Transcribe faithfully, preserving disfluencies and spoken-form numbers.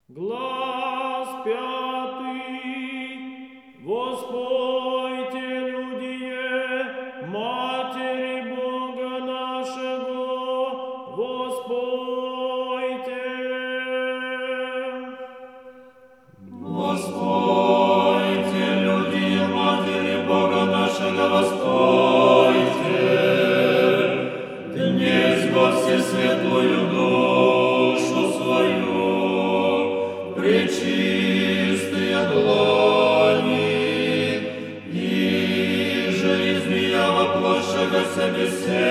Глас пятый. Воспойте, людие, Матери Бога нашего, воспойте. Воспойте, люди, Матери Бога нашего, воспойте, днесь во всесветлую душу свою, пречистые длани, и же из нее воплощага себе